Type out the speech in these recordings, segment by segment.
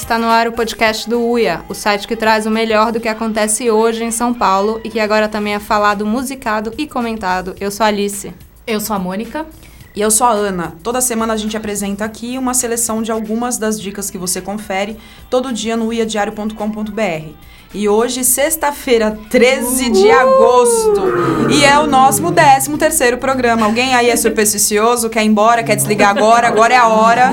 Está no ar o podcast do UIA, o site que traz o melhor do que acontece hoje em São Paulo e que agora também é falado, musicado e comentado. Eu sou a Alice. Eu sou a Mônica. E eu sou a Ana. Toda semana a gente apresenta aqui uma seleção de algumas das dicas que você confere todo dia no uiadiario.com.br. E hoje, sexta-feira, 13 de agosto. E é o nosso 13º programa. Alguém aí é supersticioso, quer ir embora, quer desligar agora? Agora é a hora.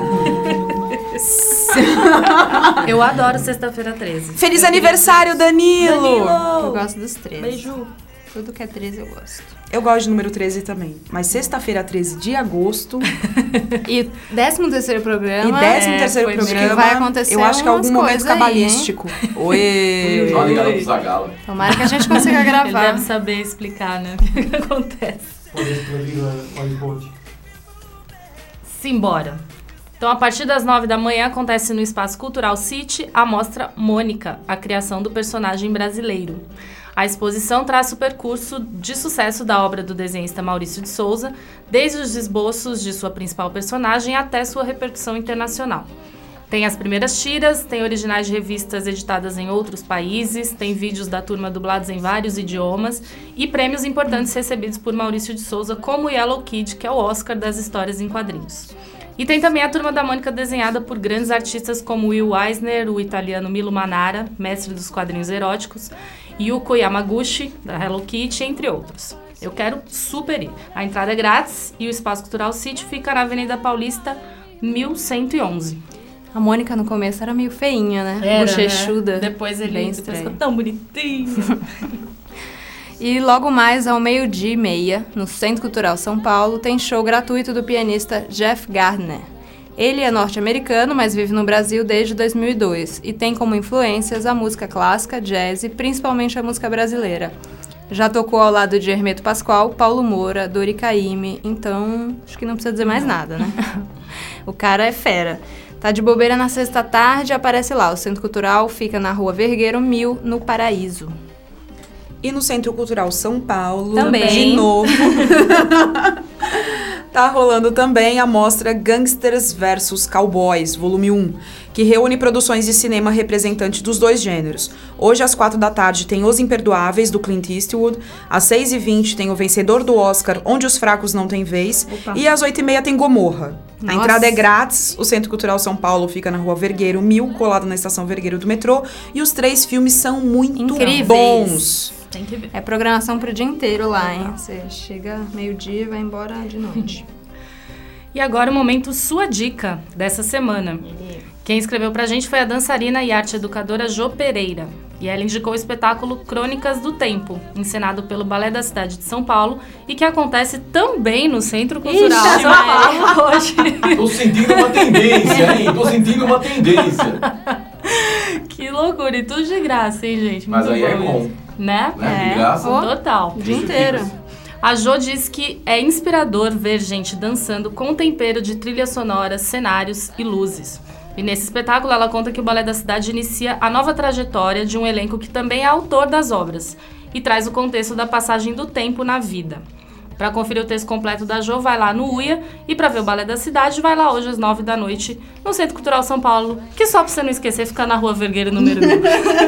Eu adoro sexta-feira 13. Feliz aniversário, Danilo! Eu gosto dos 13. Beijo! Tudo que é 13 eu gosto. Eu gosto de número 13 também. Mas sexta-feira, 13 de agosto. E 13º programa. E 13º programa. Que vai acontecer. Eu acho que é algum momento cabalístico. Oi! Só ligado pro Zagalo. Tomara que a gente consiga gravar. Ele deve saber explicar, né? O que acontece. Simbora. Então, a partir das 9 da manhã, acontece no Espaço Cultural City a mostra Mônica, a criação do personagem brasileiro. A exposição traça o percurso de sucesso da obra do desenhista Maurício de Souza, desde os esboços de sua principal personagem até sua repercussão internacional. Tem as primeiras tiras, tem originais de revistas editadas em outros países, tem vídeos da turma dublados em vários idiomas e prêmios importantes recebidos por Maurício de Souza, como o Yellow Kid, que é o Oscar das histórias em quadrinhos. E tem também a Turma da Mônica desenhada por grandes artistas como Will Eisner, o italiano Milo Manara, mestre dos quadrinhos eróticos, Yuko Yamaguchi, da Hello Kitty, entre outros. Eu quero super ir. A entrada é grátis e o Espaço Cultural City fica na Avenida Paulista 1111. A Mônica no começo era meio feinha, né? Era, bochechuda. né? Depois ele ficou tão bonitinho. E logo mais, ao 12:30, no Centro Cultural São Paulo, tem show gratuito do pianista Jeff Gardner. Ele é norte-americano, mas vive no Brasil desde 2002 e tem como influências a música clássica, jazz e principalmente a música brasileira. Já tocou ao lado de Hermeto Pascoal, Paulo Moura, Dori Caymmi, então acho que não precisa dizer mais nada, né? O cara é fera. Tá de bobeira na sexta tarde, aparece lá. O Centro Cultural fica na Rua Vergueiro 1000, no Paraíso. E no Centro Cultural São Paulo, também. De novo, tá rolando também a mostra Gangsters vs Cowboys, volume 1, que reúne produções de cinema representantes dos dois gêneros. Hoje, às 4 da tarde, tem Os Imperdoáveis, do Clint Eastwood. Às 6h20 tem o vencedor do Oscar, Onde os Fracos Não Têm Vez. Opa. E às 8h30 tem Gomorra. Nossa. A entrada é grátis, o Centro Cultural São Paulo fica na Rua Vergueiro 1000, colado na Estação Vergueiro do metrô. E os 3 filmes são muito incríveis. Bons. Tem que ver. É programação pro dia inteiro lá, hein? Você chega meio-dia e vai embora de noite. E agora o momento Sua Dica dessa semana. Quem escreveu pra gente foi a dançarina e arte educadora Jô Pereira. E ela indicou o espetáculo Crônicas do Tempo, encenado pelo Balé da Cidade de São Paulo e que acontece também no Centro Cultural São Paulo hoje. Tô sentindo uma tendência, hein? Tô sentindo uma tendência. Que loucura, e tudo de graça, hein, gente? Mas muito aí é bom. Né? De graça. Total. O dia inteiro. A Jô diz que é inspirador ver gente dançando com tempero de trilhas sonoras, cenários e luzes. E nesse espetáculo ela conta que o Balé da Cidade inicia a nova trajetória de um elenco que também é autor das obras e traz o contexto da passagem do tempo na vida. Para conferir o texto completo da Jô, vai lá no UIA, e para ver o Balé da Cidade, vai lá hoje às 9 da noite no Centro Cultural São Paulo, que só para você não esquecer, fica na Rua Vergueiro, número 1000.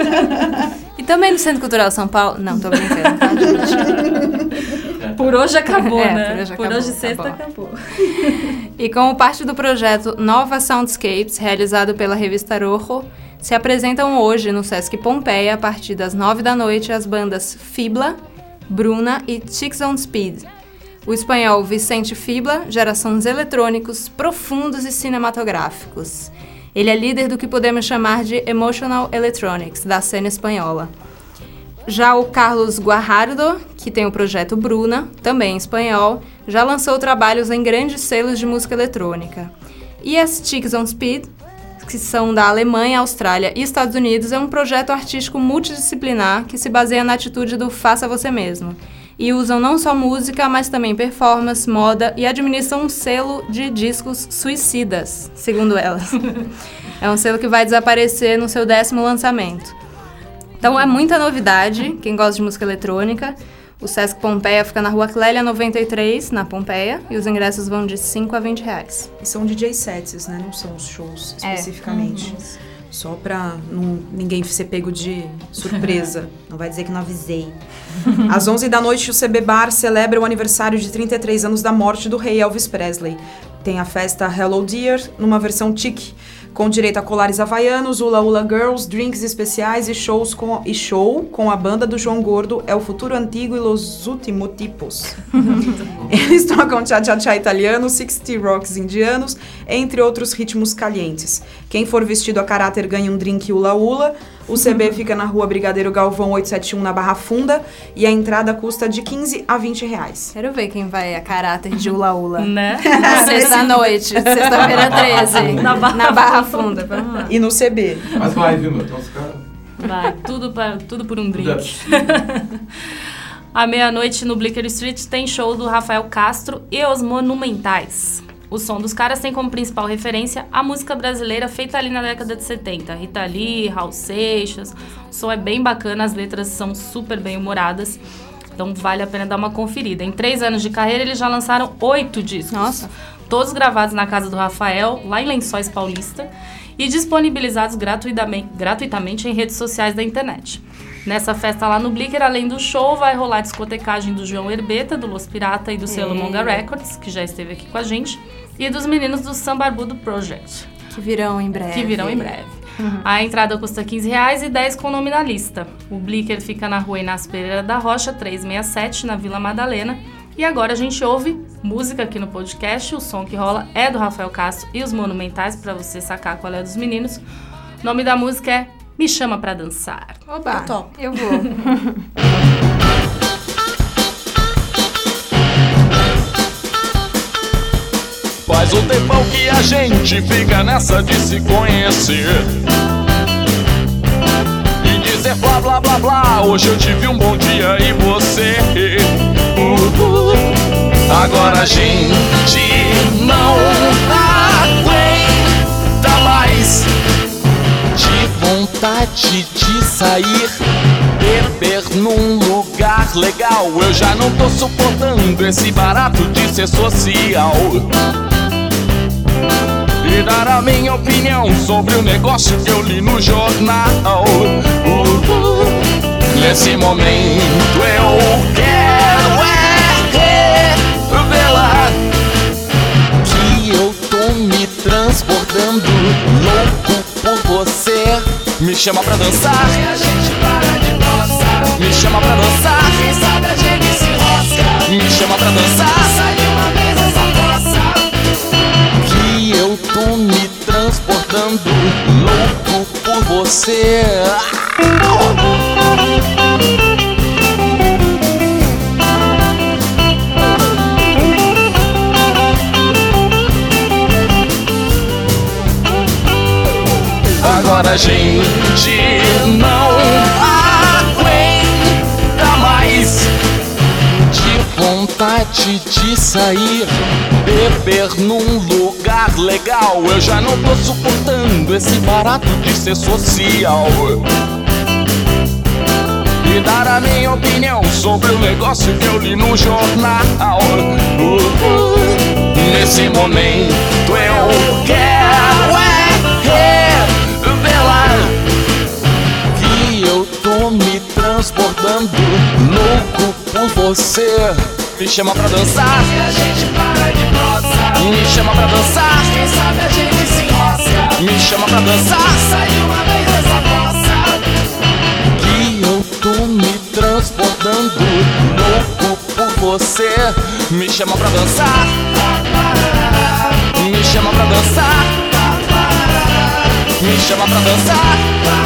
E também no Centro Cultural São Paulo... Não, tô brincando, tá, gente? Por hoje acabou, né? Por hoje sexta acabou. E como parte do projeto Nova Soundscapes, realizado pela revista Rojo, se apresentam hoje no Sesc Pompeia, a partir das 9 da noite, as bandas Fibla, Bruna e Chicks on Speed. O espanhol Vicente Fibla gera sons eletrônicos, profundos e cinematográficos. Ele é líder do que podemos chamar de Emotional Electronics, da cena espanhola. Já o Carlos Guajardo, que tem o projeto Bruna, também em espanhol, já lançou trabalhos em grandes selos de música eletrônica. E as Chicks on Speed, que são da Alemanha, Austrália e Estados Unidos, é um projeto artístico multidisciplinar que se baseia na atitude do faça você mesmo. E usam não só música, mas também performance, moda e administram um selo de discos suicidas, segundo elas. É um selo que vai desaparecer no seu 10º lançamento. Então é muita novidade, quem gosta de música eletrônica. O Sesc Pompeia fica na Rua Clélia 93, na Pompeia, e os ingressos vão de R$5 a R$20. E são DJ sets, né? Não são os shows especificamente. Só pra ninguém ser pego de surpresa. Não vai dizer que não avisei. Às 11 da noite, o CB Bar celebra o aniversário de 33 anos da morte do rei Elvis Presley. Tem a festa Hello Dear, numa versão chique, com direito a colares havaianos, hula hula girls, drinks especiais e show com a banda do João Gordo, É o Futuro Antigo e Los Últimos Tipos. Eles tocam cha-cha-cha italiano, 60 rocks indianos, entre outros ritmos calientes. Quem for vestido a caráter ganha um drink hula hula. O CB fica na rua Brigadeiro Galvão 871, na Barra Funda, e a entrada custa de 15 a 20 reais. Quero ver quem vai a caráter de Ula Ula. Né? Sexta-noite, sexta-feira 13, na Barra Funda. Vamos lá. E no CB. Mas vai, viu, meu? Então os caras... Vai, tudo por um Tudo é drink. possível. À meia-noite, no Blicker Street, tem show do Rafael Castro e os Monumentais. O som dos caras tem como principal referência a música brasileira feita ali na década de 70. Rita Lee, Raul Seixas. O som é bem bacana, as letras são super bem humoradas. Então vale a pena dar uma conferida. Em 3 anos de carreira, eles já lançaram 8 discos. Nossa. Todos gravados na casa do Rafael, lá em Lençóis Paulista, e disponibilizados gratuitamente em redes sociais da internet. Nessa festa lá no Blicker, além do show, vai rolar discotecagem do João Herbeta, do Los Pirata e do selo Monga Records, que já esteve aqui com a gente, e dos meninos do Samba Barbudo Project. Que virão em breve. A entrada custa R$15 e 10 com nome na lista. O Blicker fica na rua Inácio Pereira da Rocha, 367, na Vila Madalena. E agora a gente ouve música aqui no podcast. O som que rola é do Rafael Castro e os Monumentais, para você sacar qual é dos meninos. O nome da música é Me Chama Pra Dançar. Oba, eu vou. Faz um tempão que a gente fica nessa de se conhecer e dizer blá blá blá blá. Hoje eu tive um bom dia e você agora a gente não aguenta mais. De vontade de sair, beber num lugar legal. Eu já não tô suportando esse barato de ser social e dar a minha opinião sobre o negócio que eu li no jornal. Nesse momento eu quero revelar que eu tô me transbordando, louco por você. Me chama pra dançar e a gente para de nossa. Me chama pra dançar, quem sabe a gente se rosca. Me chama pra dançar, sai de uma vez essa moça. Que eu tô me transportando, louco por você. Agora a gente não aguenta mais. De vontade de sair, beber num lugar legal. Eu já não tô suportando esse barato de ser social e dar a minha opinião sobre o negócio que eu li no jornal. Nesse momento eu quero revelar que eu tô me transportando, louco por você. Me chama pra dançar e a gente para de prosar. Me chama pra dançar, quem sabe a gente se enrosca. Me chama pra dançar, sai de uma vez essa moça. Que eu tô me transportando, louco por você. Me chama pra dançar. Me chama pra dançar. Me chama pra dançar.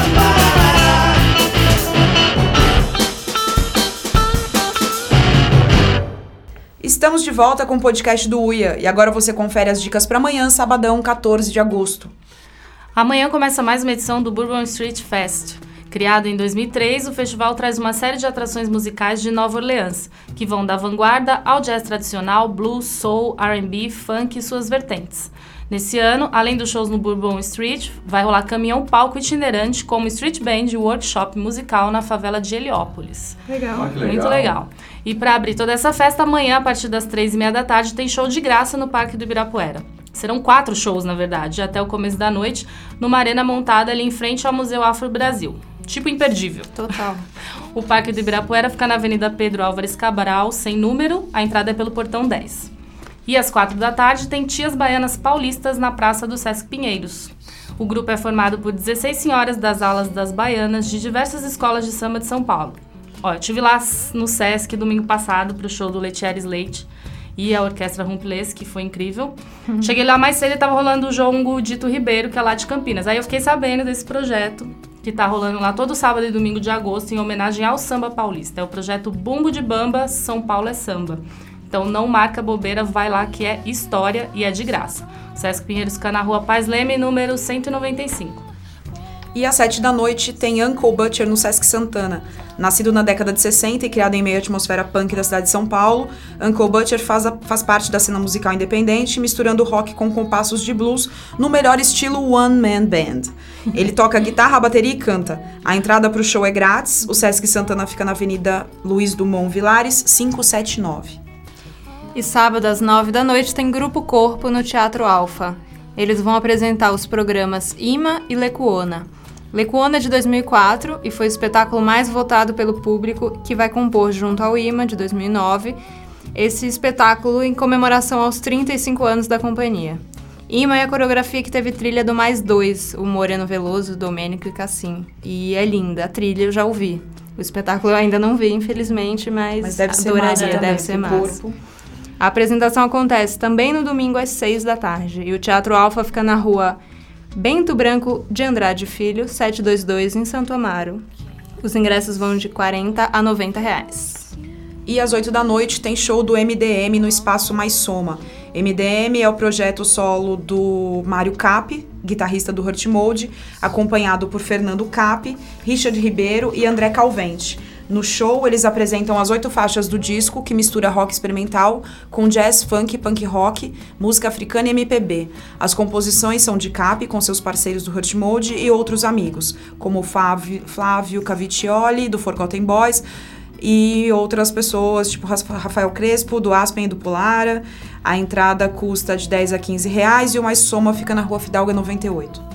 Estamos de volta com o podcast do Uia e agora você confere as dicas para amanhã, sabadão, 14 de agosto. Amanhã começa mais uma edição do Bourbon Street Fest. Criado em 2003, o festival traz uma série de atrações musicais de Nova Orleans, que vão da vanguarda ao jazz tradicional, blues, soul, R&B, funk e suas vertentes. Nesse ano, além dos shows no Bourbon Street, vai rolar caminhão-palco itinerante como street band e workshop musical na favela de Heliópolis. Legal. Ah, que legal. Muito legal. E para abrir toda essa festa, amanhã, a partir das 3h30 da tarde, tem show de graça no Parque do Ibirapuera. Serão 4 shows, na verdade, até o começo da noite, numa arena montada ali em frente ao Museu Afro-Brasil. Tipo imperdível. Total. O Parque do Ibirapuera fica na Avenida Pedro Álvares Cabral, sem número, a entrada é pelo Portão 10. E às 4 da tarde tem Tias Baianas Paulistas na Praça do Sesc Pinheiros. O grupo é formado por 16 senhoras das alas das baianas de diversas escolas de samba de São Paulo. Ó, eu estive lá no Sesc domingo passado pro show do Letieres Leite e a Orquestra Rumples, que foi incrível. Cheguei lá mais cedo e tava rolando o Jongo Dito Ribeiro, que é lá de Campinas. Aí eu fiquei sabendo desse projeto que tá rolando lá todo sábado e domingo de agosto em homenagem ao samba paulista. É o projeto Bumbo de Bamba, São Paulo é Samba. Então não marca bobeira, vai lá que é história e é de graça. O Sesc Pinheiros fica na Rua Paz Leme, número 195. E às 7 da noite tem Uncle Butcher no Sesc Santana. Nascido na década de 60 e criado em meio à atmosfera punk da cidade de São Paulo, Uncle Butcher faz parte da cena musical independente, misturando rock com compassos de blues no melhor estilo One Man Band. Ele toca guitarra, bateria e canta. A entrada para o show é grátis. O Sesc Santana fica na Avenida Luiz Dumont Vilares, 579. E sábado às 9 da noite tem Grupo Corpo no Teatro Alfa. Eles vão apresentar os programas Ima e Lecuona. Lecuona é de 2004 e foi o espetáculo mais votado pelo público, que vai compor junto ao Ima, de 2009, esse espetáculo em comemoração aos 35 anos da companhia. Ima é a coreografia que teve trilha do Mais Dois, o Moreno Veloso, Domênico e Cassim. E é linda, a trilha eu já ouvi. O espetáculo eu ainda não vi, infelizmente, mas deve ser adoraria, massa também, deve ser massa. Corpo. A apresentação acontece também no domingo às 6 da tarde e o Teatro Alfa fica na rua Bento Branco de Andrade Filho, 722, em Santo Amaro. Os ingressos vão de R$40 a R$90. E às 8 da noite tem show do MDM no Espaço Mais Soma. MDM é o projeto solo do Mário Cap, guitarrista do Hurt Mode, acompanhado por Fernando Cap, Richard Ribeiro e André Calvente. No show, eles apresentam as 8 faixas do disco, que mistura rock experimental com jazz, funk, punk rock, música africana e MPB. As composições são de Cap, com seus parceiros do Hurt Mode e outros amigos, como Flávio Cavicchioli, do Forgotten Boys, e outras pessoas, tipo Rafael Crespo, do Aspen e do Polara. A entrada custa de R$10 a R$15 e o Mais Soma fica na Rua Fidalga 98.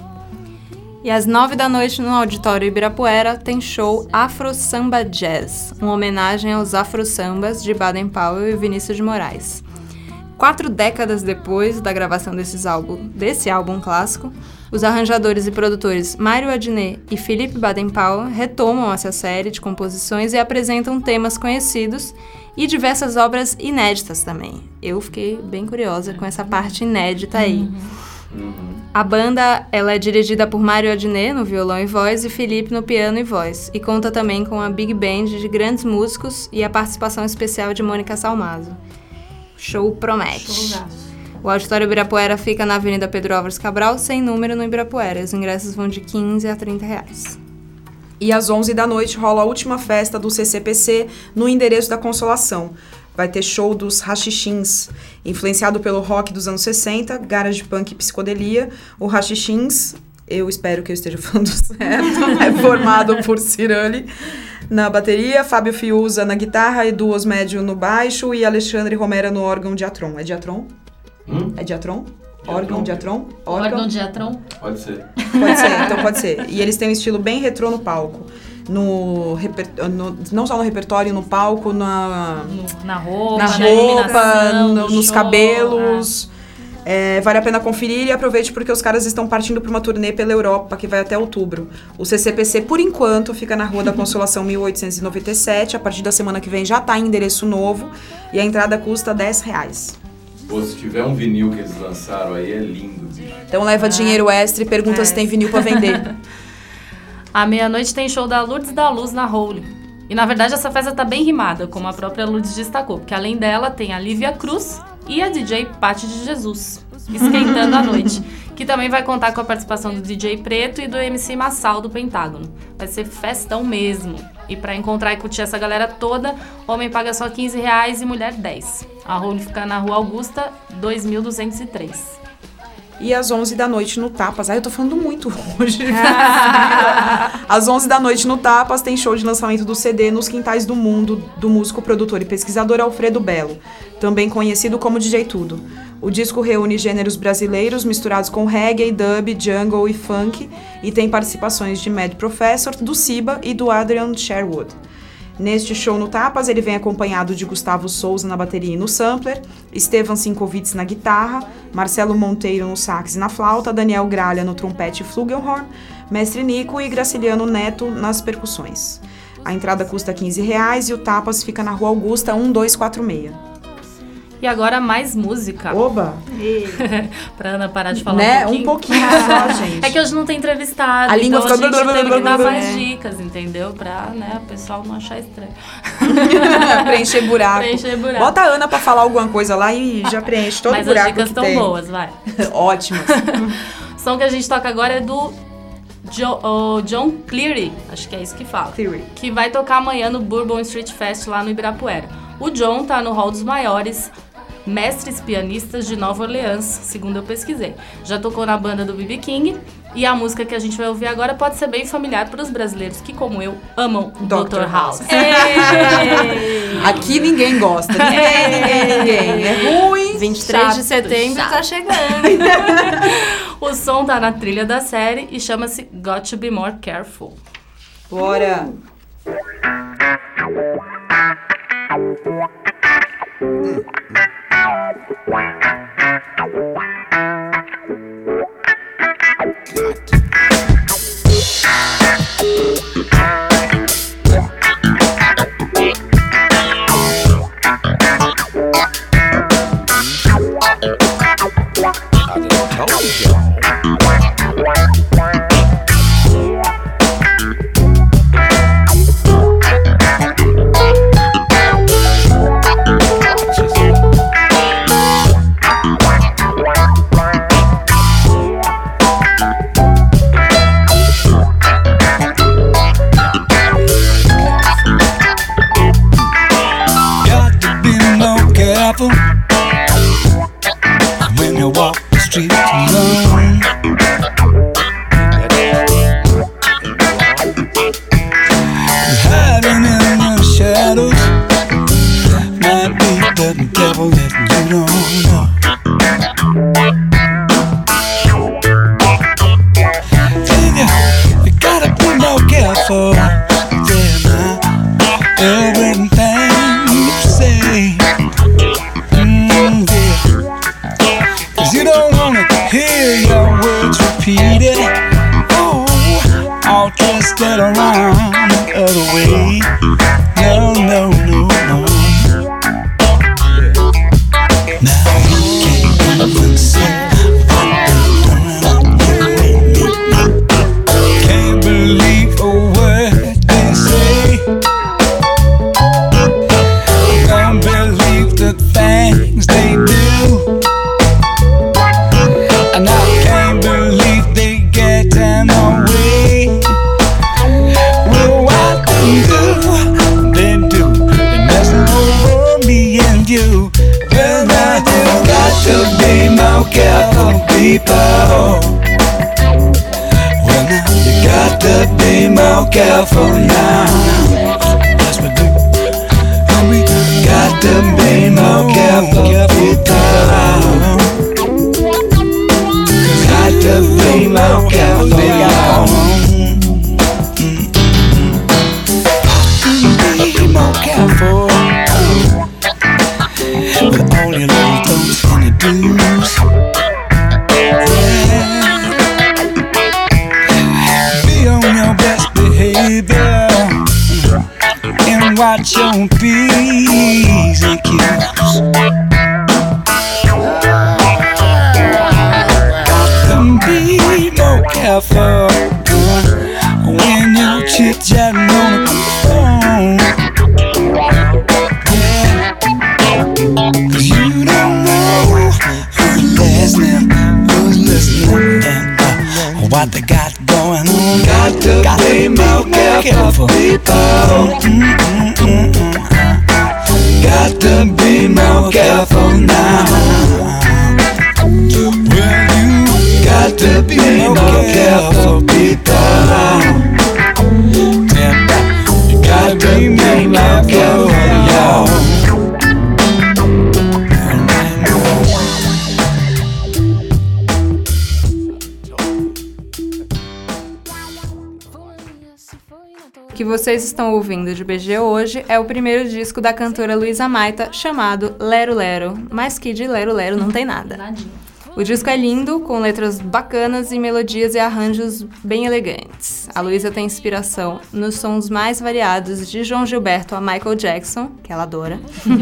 E às 9 da noite, no Auditório Ibirapuera, tem show Afro Samba Jazz, uma homenagem aos afro-sambas de Baden Powell e Vinícius de Moraes. 4 décadas depois da gravação desse álbum clássico, os arranjadores e produtores Mário Adnet e Felipe Baden Powell retomam essa série de composições e apresentam temas conhecidos e diversas obras inéditas também. Eu fiquei bem curiosa com essa parte inédita aí. A banda ela é dirigida por Mário Adnet no violão e voz e Felipe no piano e voz, e conta também com a big band de grandes músicos e a participação especial de Mônica Salmazo. Show promete. Showzaço. O Auditório Ibirapuera fica na Avenida Pedro Álvares Cabral, sem número, no Ibirapuera. Os ingressos vão de R$15 a R$30. E às 11 da noite rola a última festa do CCPC no Endereço da Consolação. Vai ter show dos Rachixins, influenciado pelo rock dos anos 60, garage punk e psicodelia. O Rachixins, eu espero que eu esteja falando certo, é formado por Cirani na bateria, Fábio Fiuza na guitarra, Edu Osmédio no baixo e Alexandre Romero no órgão Diatron. É Diatron? É Diatron? Órgão Diatron? Órgão Diatron? Pode ser. Pode ser, então pode ser. E eles têm um estilo bem retrô no palco. Não só no repertório, no palco, na roupa, nos cabelos. Vale a pena conferir e aproveite porque os caras estão partindo para uma turnê pela Europa que vai até outubro. O CCPC, por enquanto, fica na Rua da Consolação 1897. A partir da semana que vem já está em endereço novo e a entrada custa R$10. Pô, se tiver um vinil que eles lançaram aí, é lindo, bicho. Então leva dinheiro extra e pergunta se tem vinil para vender. À meia-noite tem show da Lourdes da Luz na Hole. E na verdade essa festa tá bem rimada, como a própria Lourdes destacou, porque além dela tem a Lívia Cruz e a DJ Paty de Jesus, esquentando a noite, que também vai contar com a participação do DJ Preto e do MC Massal do Pentágono. Vai ser festão mesmo. E pra encontrar e curtir essa galera toda, homem paga só R$15 e mulher 10. A Hole fica na Rua Augusta, 2203. E às 11 da noite no Tapas. Eu tô falando muito hoje. Às 11 da noite no Tapas tem show de lançamento do CD Nos Quintais do Mundo, do músico, produtor e pesquisador Alfredo Belo, também conhecido como DJ Tudo. O disco reúne gêneros brasileiros misturados com reggae, dub, jungle e funk e tem participações de Mad Professor, do Siba e do Adrian Sherwood. Neste show no Tapas, ele vem acompanhado de Gustavo Souza na bateria e no sampler, Estevan Sinkovitz na guitarra, Marcelo Monteiro no sax e na flauta, Daniel Gralha no trompete e flugelhorn, Mestre Nico e Graciliano Neto nas percussões. A entrada custa R$15 e o Tapas fica na Rua Augusta 1246. E agora mais música. Oba! Pra Ana parar de falar Né? um pouquinho. Só, gente. É que hoje não tem entrevistado, A língua então fica... a gente teve que dar mais É. dicas, entendeu? Pra, né, o pessoal não achar estranho. Preencher buraco. Preencher buraco. Bota a Ana pra falar alguma coisa lá e já preenche todo o Mas buraco as dicas que estão tem. boas, vai. Ótimas. O som que a gente toca agora é do John Cleary, acho que é isso que fala. Theory. Que vai tocar amanhã no Bourbon Street Fest lá no Ibirapuera. O John tá no hall dos maiores mestres pianistas de Nova Orleans, segundo eu pesquisei. Já tocou na banda do B.B. King e a música que a gente vai ouvir agora pode ser bem familiar para os brasileiros que, como eu, amam Dr. House. Aqui ninguém gosta. Ninguém. É ruim. 23 de Chato, setembro chato. tá chegando. O som tá na trilha da série e chama-se Got to Be More Careful. Bora. Got to be more careful when you walk the streets alone. Hiding in the shadows might be the devil that you don't know. Then you gotta be more careful. Yeah, now everything you say, yeah. 'Cause you don't wanna hear your words repeated. Oh, all twisted around the other way. No, no, no, no. Now you can't even say what they're doing. Can't believe a word they say. Don't believe the things they do. And I can't believe they get in the way. Well, what they do, they're messing over me and you. Well, now you got to be more careful, people. Well, now you got to be more careful now. Yes, we do. And we got to be more careful, people. Got to be more careful, y'all. Be more careful with all your little don'ts and your do's. Yeah. Be on your best behavior and watch your P's and Q's. Be more careful when you chit-chatting on the phone. Yeah. 'Cause you don't know who's listening and what they got going on. Got to be more careful, people. Got to be more careful now. Well, you got to be more careful, people. You got to be more careful, y'all. que vocês estão ouvindo de BG hoje é o primeiro disco da cantora Luísa Maita, chamado Lero Lero, mas que de Lero Lero não tem nada. O disco é lindo, com letras bacanas e melodias e arranjos bem elegantes. A Luísa tem inspiração nos sons mais variados, de João Gilberto a Michael Jackson, que ela adora,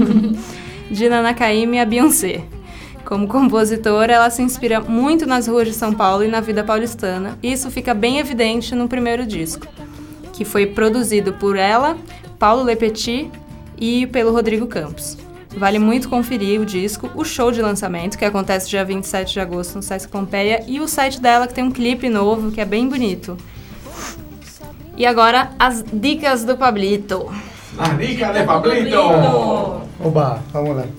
de Nana Caymmi a Beyoncé. Como compositora, ela se inspira muito nas ruas de São Paulo e na vida paulistana, e isso fica bem evidente no primeiro disco, que foi produzido por ela, Paulo Lepetit e pelo Rodrigo Campos. Vale muito conferir o disco, o show de lançamento, que acontece dia 27 de agosto no Sesc Pompeia, e o site dela, que tem um clipe novo, que é bem bonito. E agora, as dicas do Pablito. Las dicas de Pablito. Oba, vamos lá.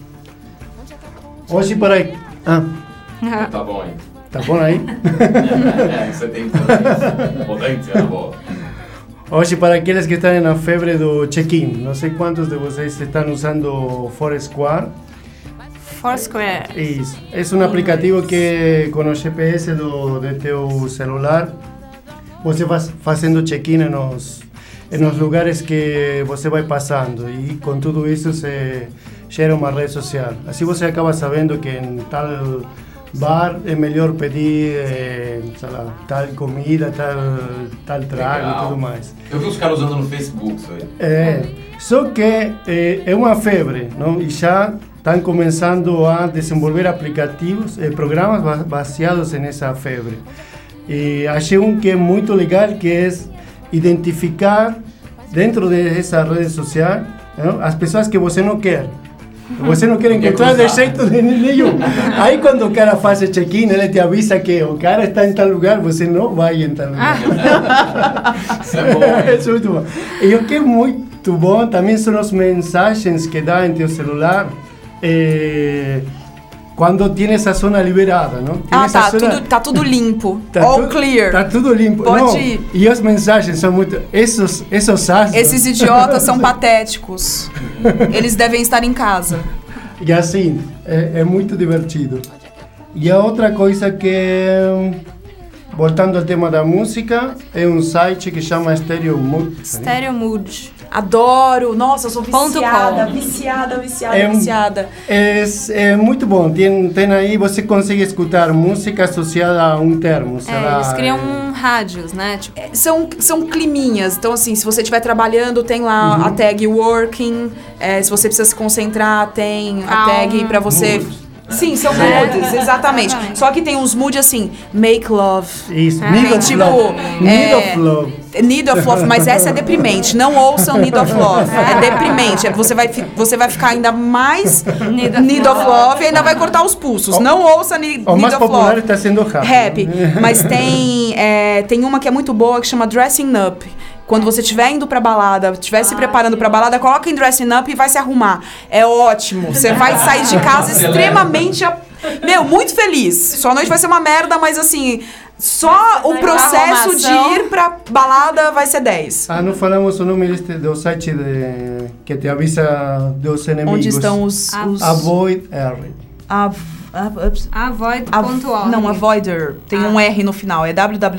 Hoje para... Ah, Tá bom aí. tá bom aí? Você tem potência na voz. Hoje para aqueles que estão na febre do check-in, não sei quantos de vocês estão usando Foursquare. Foursquare. Isso. É um aplicativo que com o GPS do teu celular você vai fazendo check-in nos lugares que você vai passando, e com tudo isso se gera uma rede social. Assim você acaba sabendo que em tal bar é melhor pedir sei lá, tal comida, tal trago e tudo mais. Eu vi os caras usando no Facebook isso aí. Só que é uma febre, não? E já estão começando a desenvolver aplicativos, programas baseados nessa febre. E achei um que é muito legal, que é identificar dentro dessa rede social, não? As pessoas que você não quer. Você não quer encontrar de jeito nenhum. Aí quando o cara faz o check-in, ele te avisa que o cara está em tal lugar, você não vai em tal lugar. Isso é bom. Isso é muito bom. E o que é muito bom também são as mensagens que dá em teu celular quando tem essa zona liberada, não? Tá tudo limpo. All clear. Tá tudo limpo. Pode ir. E as mensagens são muito... Esses astros... Esses idiotas são patéticos. Eles devem estar em casa. E assim, é muito divertido. E a outra coisa que... Voltando ao tema da música, é um site que chama Stereo Mood. Stereo Mood. Adoro! Nossa, eu sou viciada, .com. viciada. É muito bom. Tem aí, você consegue escutar música associada a um termo. Eles criam rádios, né? Tipo, São climinhas. Então, assim, se você estiver trabalhando, tem lá a tag working. Se você precisa se concentrar, tem a tag pra você... Sim, são moods, exatamente. Só que tem uns moods assim, make love. Isso, Need of Love. Need of Love. Need of Love, mas essa é deprimente. Não ouçam Need of Love. É deprimente. Você vai ficar ainda mais Need of Love e ainda vai cortar os pulsos. Não ouça Need of Love. O mais popular está sendo rap. Mas tem uma que é muito boa que chama Dressing Up. Quando você estiver indo pra balada, estiver se preparando pra balada, coloca em Dressing Up e vai se arrumar. É ótimo. Você vai sair de casa extremamente... muito feliz. Sua noite vai ser uma merda, mas assim... Só o processo de ir pra balada vai ser 10. Não falamos o nome do site que te avisa dos inimigos. Onde estão os... Avoid R. Avoid.org. Não, Avoider. Tem um R no final. É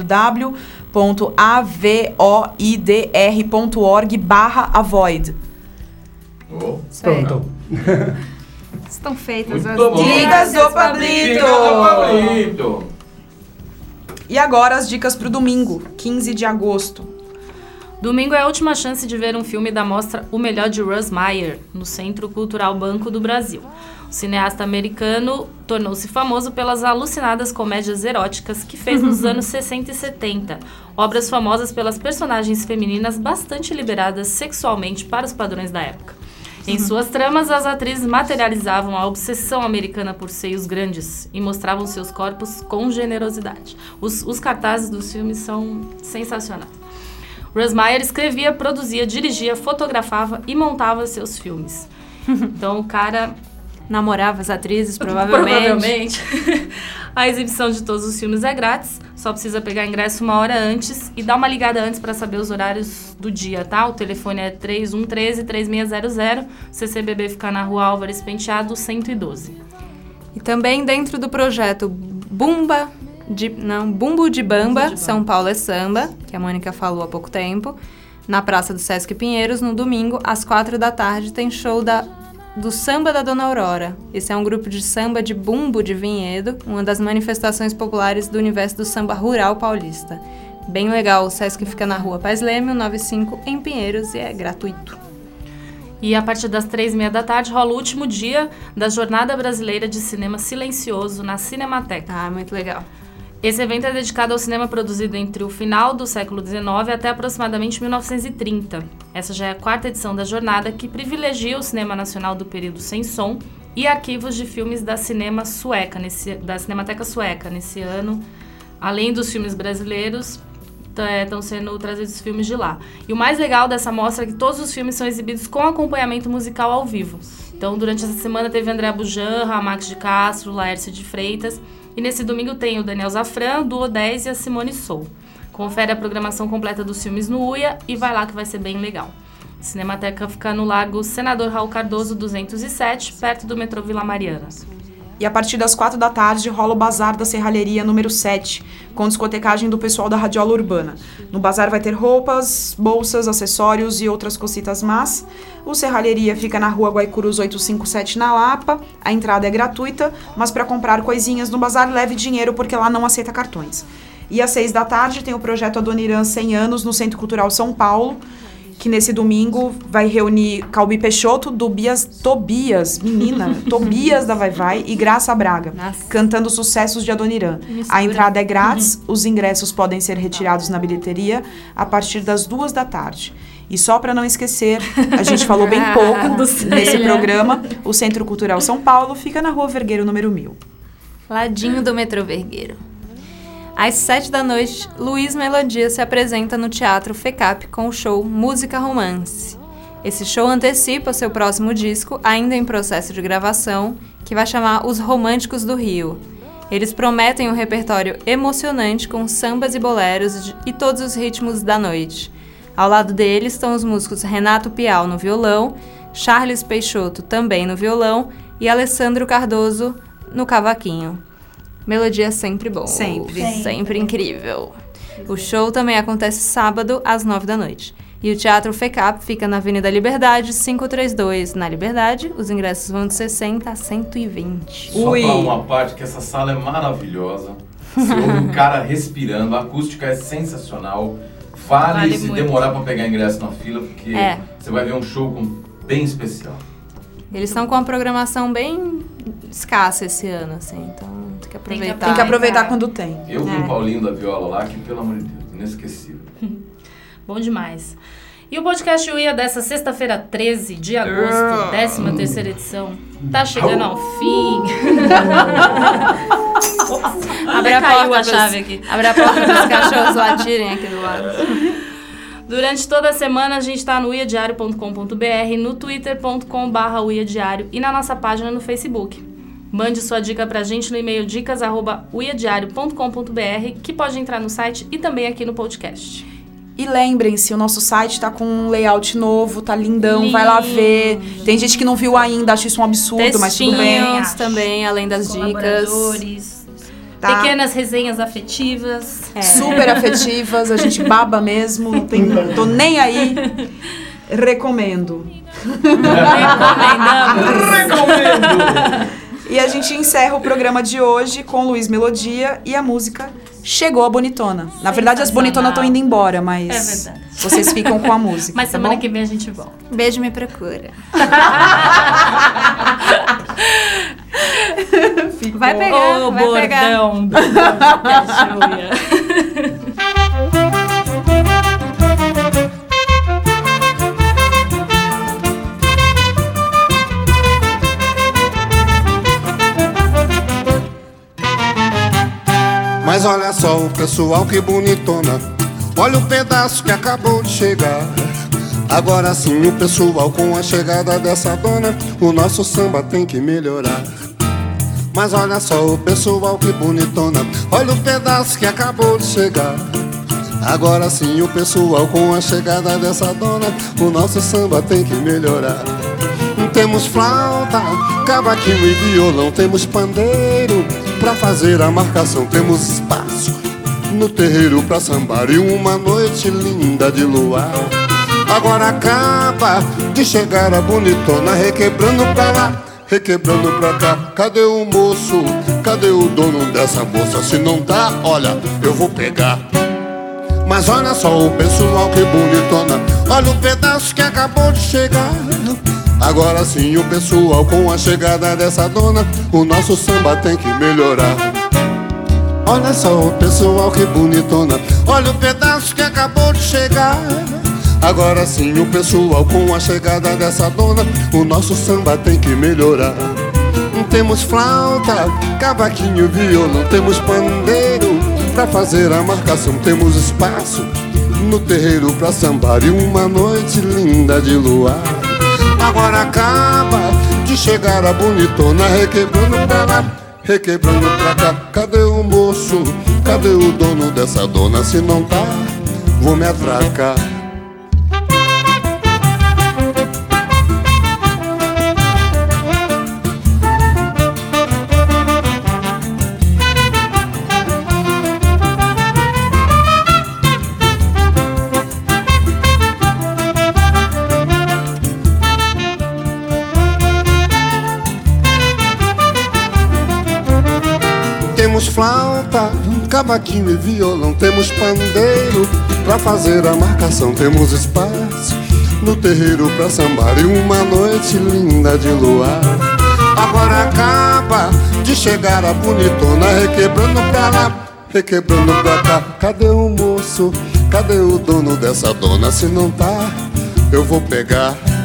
www.avoidr.org/avoid. Pronto. Estão feitas Muito as bom. Dicas do Pablito. Dicas do Pablito. E agora as dicas pro domingo, 15 de agosto. Domingo é a última chance de ver um filme da mostra O Melhor de Russ Meyer, no Centro Cultural Banco do Brasil. O cineasta americano tornou-se famoso pelas alucinadas comédias eróticas que fez nos anos 60 e 70, obras famosas pelas personagens femininas bastante liberadas sexualmente para os padrões da época. Em suas tramas, as atrizes materializavam a obsessão americana por seios grandes e mostravam seus corpos com generosidade. Os cartazes dos filmes são sensacionais. Russ Meyer escrevia, produzia, dirigia, fotografava e montava seus filmes. Então o cara... namorava as atrizes, provavelmente. A exibição de todos os filmes é grátis, só precisa pegar ingresso 1 hora antes e dar uma ligada antes para saber os horários do dia, tá? O telefone é 3113-3600, CCBB fica na Rua Álvares Penteado, 112. E também dentro do projeto Bumbo de Bamba, São Paulo é Samba, que a Mônica falou há pouco tempo, Na Praça do Sesc Pinheiros, no domingo, às 4 da tarde, tem show do Samba da Dona Aurora. Esse é um grupo de samba de bumbo de Vinhedo, uma das manifestações populares do universo do samba rural paulista. Bem legal, o Sesc fica na Rua Paz Leme, 95, em Pinheiros, e é gratuito. E a partir das 3h30 da tarde rola o último dia da Jornada Brasileira de Cinema Silencioso na Cinemateca. Ah, muito legal. Esse evento é dedicado ao cinema produzido entre o final do século XIX até aproximadamente 1930. Essa já é a 4ª edição da jornada, que privilegia o cinema nacional do período sem som e arquivos de filmes da da Cinemateca Sueca. Nesse ano, além dos filmes brasileiros, estão sendo trazidos filmes de lá. E o mais legal dessa mostra é que todos os filmes são exibidos com acompanhamento musical ao vivo. Então, durante essa semana teve André Bujanra, Max de Castro, Laércio de Freitas. E nesse domingo tem o Daniel Zafran, Duo 10 e a Simone Sou. Confere a programação completa dos filmes no UIA e vai lá que vai ser bem legal. A Cinemateca fica no Largo Senador Raul Cardoso 207, perto do metrô Vila Mariana. E a partir das 4 da tarde rola o Bazar da Serralheria número 7, com discotecagem do pessoal da Radiola Urbana. No bazar vai ter roupas, bolsas, acessórios e outras cositas más. O Serralheria fica na Rua Guaicurus 857, na Lapa. A entrada é gratuita, mas para comprar coisinhas no bazar, leve dinheiro, porque lá não aceita cartões. E às 6 da tarde tem o projeto Adoniran 100 anos no Centro Cultural São Paulo, que nesse domingo vai reunir Calbi Peixoto, Tobias da Vai Vai e Graça Braga, cantando sucessos de Adoniran. A entrada é grátis, os ingressos podem ser retirados na bilheteria a partir das 2 da tarde. E só para não esquecer, a gente falou bem pouco nesse programa, o Centro Cultural São Paulo fica na Rua Vergueiro, número 1000. Ladinho do metrô Vergueiro. Às 7 da noite, Luiz Melodia se apresenta no Teatro FECAP com o show Música Romance. Esse show antecipa seu próximo disco, ainda em processo de gravação, que vai chamar Os Românticos do Rio. Eles prometem um repertório emocionante com sambas e boleros e todos os ritmos da noite. Ao lado deles estão os músicos Renato Pial no violão, Charles Peixoto também no violão e Alessandro Cardoso no cavaquinho. Melodia sempre bom. Sempre incrível. O show também acontece sábado, às 9 da noite. E o Teatro FECAP fica na Avenida Liberdade, 532. Na Liberdade, os ingressos vão de 60 a 120. Só pra uma parte, que essa sala é maravilhosa. Você ouve um cara respirando, a acústica é sensacional. Vale se muito demorar pra pegar ingresso na fila, porque você vai ver um show bem especial. Eles estão com uma programação bem escassa esse ano, assim, então tem que aproveitar. Tem que aproveitar quando tem. Eu vi o Paulinho da Viola lá, que pelo amor de Deus, inesquecível. Bom demais. E o podcast UIA dessa sexta-feira, 13 de agosto, 13ª edição, tá chegando ao fim. Abre a chave aqui. Abre a porta para os cachorros latirem aqui do lado. Durante toda a semana a gente está no uiadiario.com.br, no twitter.com/uiadiario e na nossa página no Facebook. Mande sua dica pra gente no e-mail dicas@uiadiario.com.br, que pode entrar no site e também aqui no podcast. E lembrem-se, o nosso site tá com um layout novo, tá lindão, vai lá ver. Tem gente que não viu ainda, acha isso um absurdo, mas tudo bem. Textinhos também, além das dicas. Tá. Pequenas resenhas afetivas. Super afetivas, a gente baba mesmo, tô nem aí. Recomendo. Recomendo! E a gente encerra o programa de hoje com Luiz Melodia e a música Chegou a Bonitona. Na verdade, as bonitonas estão indo embora, mas é verdade. Vocês ficam com a música. Mas tá semana bom? que vem a gente volta. Beijo, me procura. Vai pegar, vai bordão pegar. Mas olha só o pessoal, que bonitona. Olha o pedaço que acabou de chegar. Agora sim o pessoal, com a chegada dessa dona, o nosso samba tem que melhorar. Mas olha só o pessoal, que bonitona. Olha o pedaço que acabou de chegar. Agora sim o pessoal, com a chegada dessa dona, o nosso samba tem que melhorar. Temos flauta, cavaquinho e violão, temos pandeiro pra fazer a marcação, temos espaço no terreiro pra sambar e uma noite linda de luar. Agora acaba de chegar a bonitona, requebrando pra lá, requebrando pra cá. Cadê o moço? Cadê o dono dessa moça? Se não tá, olha, eu vou pegar. Mas olha só o pessoal, que bonitona, olha o pedaço que acabou de chegar. Agora sim o pessoal, com a chegada dessa dona, o nosso samba tem que melhorar. Olha só o pessoal, que bonitona, olha o pedaço que acabou de chegar. Agora sim o pessoal, com a chegada dessa dona, o nosso samba tem que melhorar. Temos flauta, cavaquinho, violão, temos pandeiro pra fazer a marcação, temos espaço no terreiro pra sambar e uma noite linda de luar. Agora acaba de chegar a bonitona, requebrando pra lá, requebrando pra cá. Cadê o moço? Cadê o dono dessa dona? Se não tá, vou me atracar. Temos flauta, cavaquinho e violão, temos pandeiro pra fazer a marcação, temos espaço no terreiro pra sambar e uma noite linda de luar. Agora acaba de chegar a bonitona, requebrando pra lá, requebrando pra cá. Cadê o moço? Cadê o dono dessa dona? Se não tá, eu vou pegar.